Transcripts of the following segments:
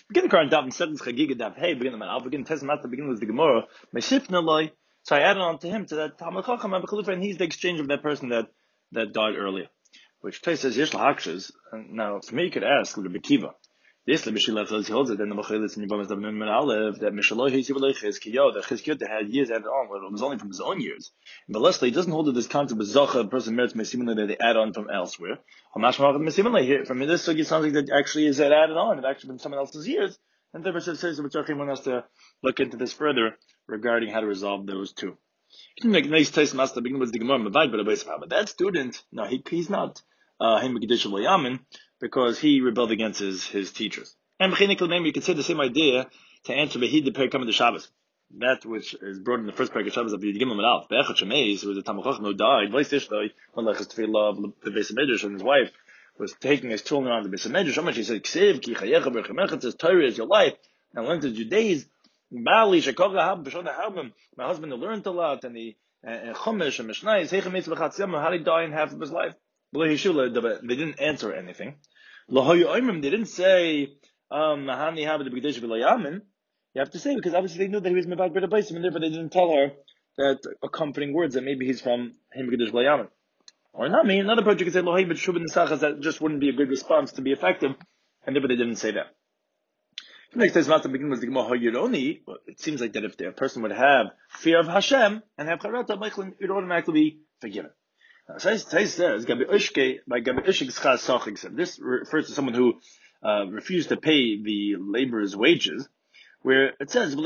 Begin the current daf and sentence chagiga daf. Hey, begin the man. I'll begin test master. Begin with the Gemara. My shifna loy. So I added on to him to that Talmud Chacham Abachalufa, and he's the exchange of that person that died earlier. Which Tais says yesh lahakshas. Now, for me, you could ask the Bekiva. This Mishilach says he holds it. Then the Machilis and Yivamas Davnun Men Alev that Mishaloi Hisivalei Chizkiyo that Chizkiyo had years added on, but it was only from his own years. But Leslie doesn't hold that this concept of Zacha, a person merits Mesimile that they add on from elsewhere. Mesimile here from this sugi sounds like that actually is added on. It actually been someone else's years. And therefore says that one has to look into this further regarding how to resolve those two. Nice taste master begin with the Gemara but that student, no, he's not because he rebelled against his teachers. And you can say the same idea to answer Behid the Perikam of the Shabbos. That which is brought in the first parak of Shabbos of the Gimel Malaf. Be'echat Shemeis, who was a Talmud Chacham who died, and his wife was taking his children around the Beis Medrash. How much he said, Ksiv, Ki Chayecha B'Chamecha, says Torah is your life. And went to Judaism. Bali Shekov Lahab B'Shon Harbim. My husband learned a lot, and the Chumash and Mishnah is Heicha Mitzvah Chatziyam. How did he die in half of his life? They didn't answer anything. They didn't say Mahani Habad B'Gdesh B'Layamin. You have to say because obviously they knew that he was Mebad B'Reda Baisim, and therefore they didn't tell her that accompanying words that maybe he's from Him B'Gdesh B'Layamin. Or not me. Another part you could say Lohai B'Shub Nisachas, that just wouldn't be a good response to be effective, and therefore they didn't say that. Next time, not begin with the Gemara Hayironi. It seems like that if the person would have fear of Hashem and have Charata, it would automatically be forgiven. Now, Tais says, Gabi Ushke, by Gabi Ushke's Chaz Sachik said, this refers to someone who refused to pay the laborer's wages, where it says,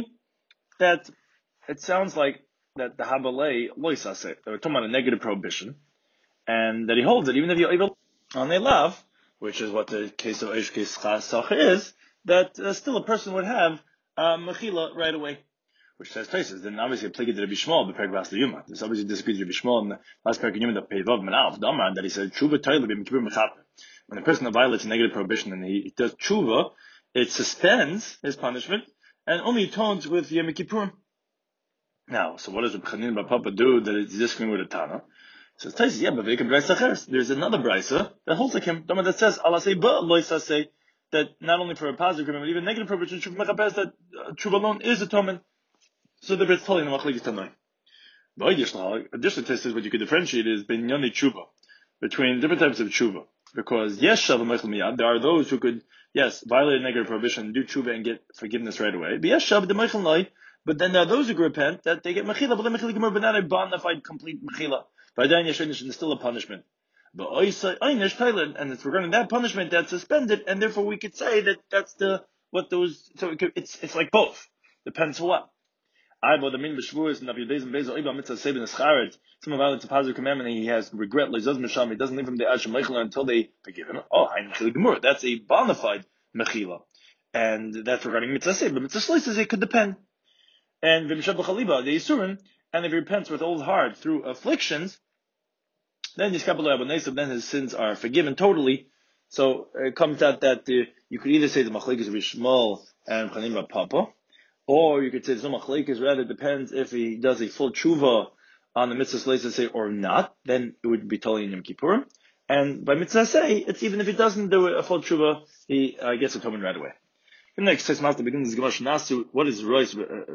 that it sounds like that the Habalei Loisase, they were talking about a negative prohibition, and that he holds it, even if you're able on a lav, which is what the case of Ushke's Chaz Sachik is, that still a person would have mechila right away. Which says Taisus, then obviously applicable to Rabbi Shmuel, the Perek Yuma. This obviously disagrees with Rabbi Shmuel in the last Perek Yuma, the Peivav Menalf, Damar, that he said, Tshuva Toile b'Yom Kippur Mechaper. When a person violates a negative prohibition and he does Tshuva, it suspends his punishment and only atones with Yom Kippur. Now, so what does Rabbi Chanin Bar Papa do that is disagreeing with a Tana? Says Taisus, yeah, but there's another Brisa that holds like him, Damar, that says, Allah say, but Loisa say, that not only for a positive agreement, but even negative prohibition, Tshuva Mechabes, that Tshuva alone is atonement. So the Britz telling the Machlekes Tanai. Additional test is what you could differentiate is Benyani Tshuva, between different types of Tshuva. Because yes, Shav Mechel Miyad, there are those who could, yes, violate a negative prohibition, do Tshuva and get forgiveness right away. But yes, Shav the Mechel Nai, but then there are those who repent that they get Mechila, but the Mechila Gemur, but not a bona fide complete Mechila. But then Yeshenish is still a punishment. But Einish Thailand, and it's regarding that punishment that's suspended, and therefore we could say that that's it's like both. Depends on what. Someone violates a positive commandment and he has regret, he doesn't leave him the Asham Mechila until they forgive him. That's a bona fide Mechila. And that's regarding Mitzvah Seh, but Mitzvah Shlois says it could depend. And V'mishab Chaliba, the Yisurim, and if he repents with old heart through afflictions, then his sins are forgiven totally. So it comes out that you could either say the Machlekes of Shmuel and Chanin Bar Papa, or you could say the Machlekes rather depends if he does a full tshuva on the mitzvah Shleisa say or not, then it would be totally in Yom Kippurim. And by mitzvah say, it's even if he doesn't do a full tshuva, he gets atonement right away. The next text master begins Gemara Shnasu. What is Rois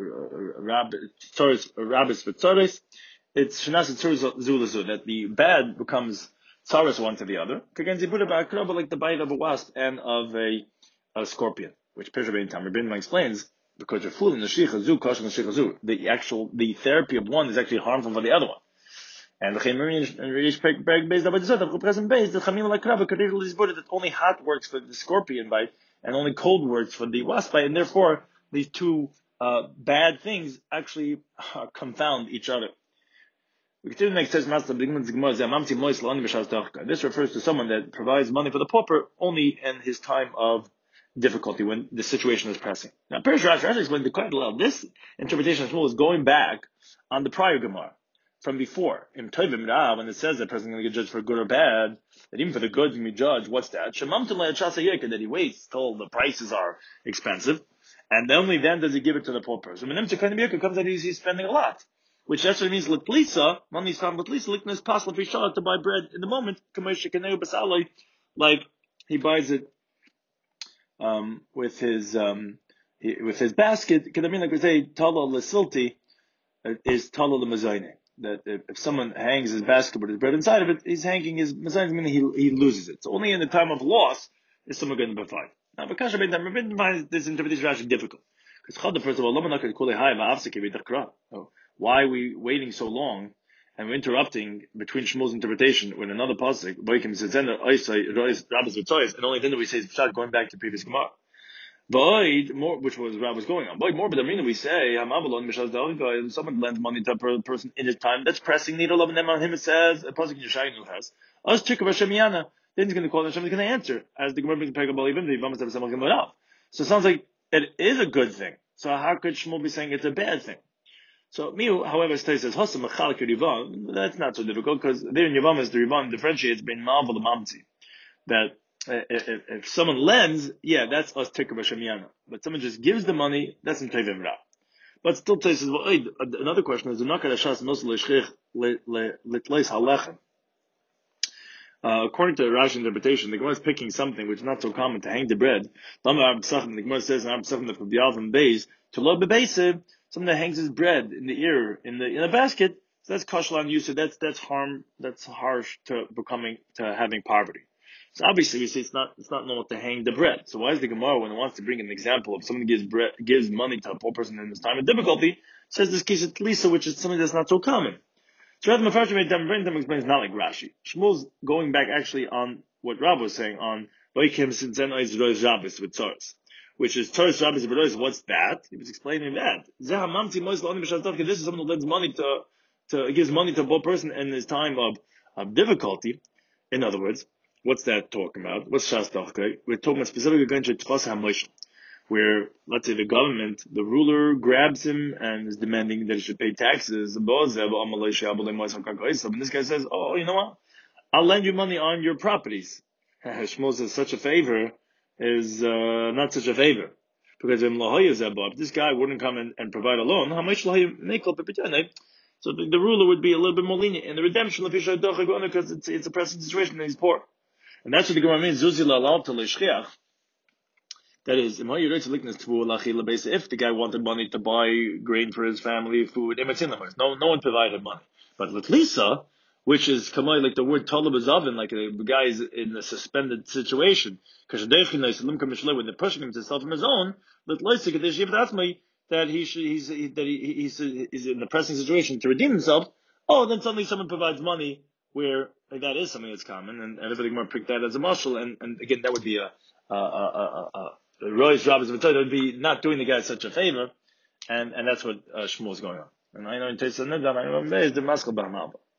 Rabbis V'Tzaris? It's Shnasu Zulazu, that the bad becomes tzaras one to the other. Kagenzi Buddha Ba'akraba, like the bite of a wasp and of a scorpion, which Pesha Bein Tam Rabbeinu explains, because you're fooling the Shichazu, Kosher the Shichazu. The therapy of one is actually harmful for the other one. And the Chemirian Rish Peg based on the present base, the Chamim like Krava could is Buddha that only hot works for the scorpion bite and only cold works for the wasp bite, and therefore these two bad things actually confound each other. We continue the next test. This refers to someone that provides money for the pauper only in his time of difficulty when the situation is pressing. Now, Perish Rashi explained quite a lot. This interpretation of Shmuel is going back on the prior Gemara from before. In Tovim Ra, when it says that a person is going to get judged for good or bad, that even for the good you judge, what's that? That he waits till the prices are expensive, and only then does he give it to the poor person. When it comes out he's spending a lot. Which actually means l'tlisa, money is found l'tlisa, likness possible for to buy bread in the moment, like he buys it with his basket. Could I mean like we say tala lesilti is tala lemazayne. That if someone hangs his basket with his bread inside of it, he's hanging his mazayne, meaning he loses it. So only in the time of loss is someone going to be fine. Now, because Rabbeinu finds this interpretation actually difficult. Because first of all, why are we waiting so long and we're interrupting between Shmuel's interpretation with another pasuk, and only then do we say it's going back to previous Gemara. More, which was Rab was going on. More, but we say, someone lends money to a person in his time, that's pressing need of them on him, it says, a pasuk Yeshayinu has, us Chikav Hashem then he's going to call Hashem, he's going to answer, as the Gemara brings Perek Balim, the Yivam says, so it sounds like it is a good thing. So how could Shmuel be saying it's a bad thing? So Miu, however, says Hasam Machalik Yivam. That's not so difficult because there in Yivam is the Yivam differentiates between Mavel and Mamzi. That if someone lends, yeah, that's us Tikkur B'Shem. But someone just gives the money, that's in Tevim Ra. But still says, well, another question is, according to Rashi interpretation, the Gemara is picking something which is not so common to hang the bread. The Gemara says something that hangs his bread in the ear in a basket. So that's kashlan yusuf. That's harm. That's harsh to having poverty. So obviously we say it's not normal to hang the bread. So why is the Gemara, when it wants to bring an example of someone gives money to a poor person in this time of difficulty, says this case of Lisa, which is something that's not so common. So Rav Mefarshim explains not like Rashi. Shmuel's going back actually on what Rav was saying on Vaikim Sinzen Oiz Roiz Shabbos with Tzoros, which is Tzoros Shabbos with Roiz. What's that? He was explaining that. This is someone who lends money gives money to a poor person in his time of difficulty. In other words, what's that talking about? What's Shas Tachkei? We're talking about specifically going to Tfas HaMoshel, where, let's say, the government, the ruler grabs him and is demanding that he should pay taxes. And this guy says, oh, you know what? I'll lend you money on your properties. Shmuel says such a favor is not such a favor. Because if this guy wouldn't come and provide a loan, so the ruler would be a little bit more lenient in the redemption of because it's a pressing situation and he's poor. And that's what the Gemara means, that is, if the guy wanted money to buy grain for his family, food, no one provided money. But with Lisa, which is like the word talab azavin, like the guy is in a suspended situation, when they're pushing him to sell from his own, that he's in a pressing situation to redeem himself. Oh, then suddenly someone provides money where like that is something that's common, and everybody might pick that as a marshal, and again that would be a Roy's job would be not doing the guy such a favor, and that's what Shmuel's going on. And I know in Tetzanid, I know the Maskal B'Hamalba.